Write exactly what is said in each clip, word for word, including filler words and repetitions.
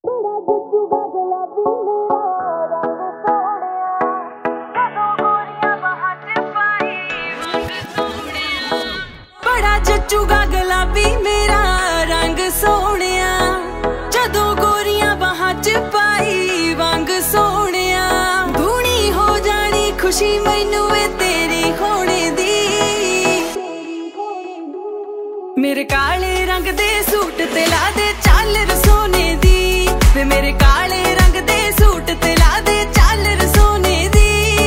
बड़ा जचूगा गुलाबी मेरा रंग सोहणिया, जदों गोरियां बाहां च पाई वांग सोहणिया। धूनी हो जानी खुशी मैनू वे तेरी होने दी, मेरे काले रंग दे सूट ते ला दे झालर सोने दी, वे मेरे काले रंग दे सूट ते ला दे झालर सोने दी।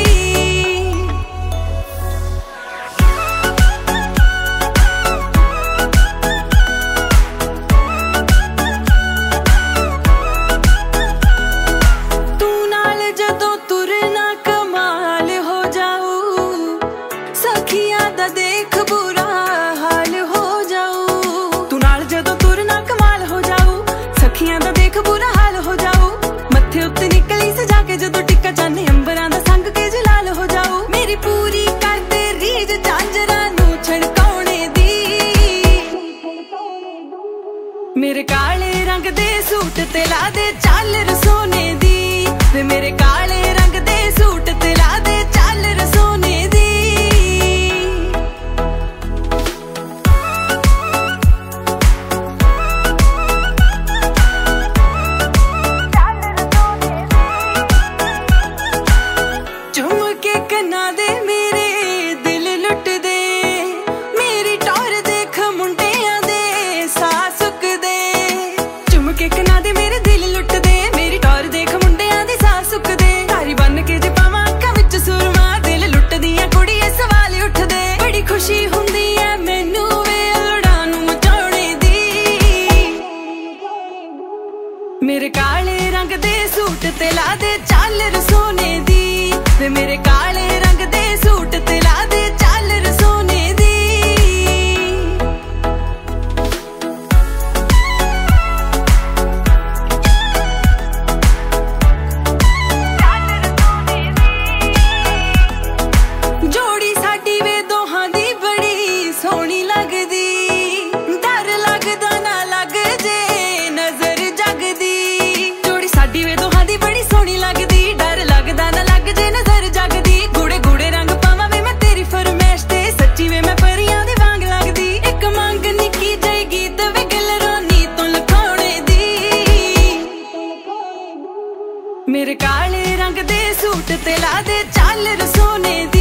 तू नाल जदों तुरना कमाल हो जाऊ, सखियां दा देख बुरा हाल हो जाऊ। तू नाल जदों तुरना कमाल हो जाऊ, सखियां दा देख बुरा हाल हो जाऊ। मत्थे उत्ते निकली सजा के जदों टिक्का चांदनी अंबरां दा संग के जलाल हो जाऊ। मेरी पूरी कर दे रीझ झांजरां नूं छड़काउणे दी, मेरे काले रंग दे सूट ते ला दे झालर सोने दी, वे मेरे काले रंग दे सूट ते ला दे झालर सोने दी। झुमके कन्ना दे मेरे दिल लुट दे, मेरी टौर देख मुंडियां दे साह सुक दे। झुमके कन्ना दे मेरे दिल लुट दे, मेरी टौर देख मुंडियां दे साह सुक दे। तारी बन के जे पावां अक्खां विच सुरमा, दिल लुट दियां कुड़िए सवाल उठ दे। बड़ी खुशी हुंदी ऐ मैनू वे अलोड़ां नूं मचाउणे दी, मेरे काले रंग दे सूट ते ला दे झालर सोने दी, वे मेरे काले रंग दे सूट ते ला दे झालर सोने दी। जोड़ी साडी वे दोहां दी बड़ी सोहनी लगदी, डर लगदा ना लग जे नजर जगदी। जोड़ी साडी वे दोहां दी बड़ी सोहनी लगदी, डर लगदा ना लग जे नजर जगदी। गूड़े गूड़े रंग पावां वे मैं तेरी फरमैश ते, सच्ची वे मैं परियां दे वांग लगदी। इक मंग निक्की जई गीत वे गलरोनी तों लखाउणे दी, मेरे काले रंग दे सूट ते ला दे झालर सोने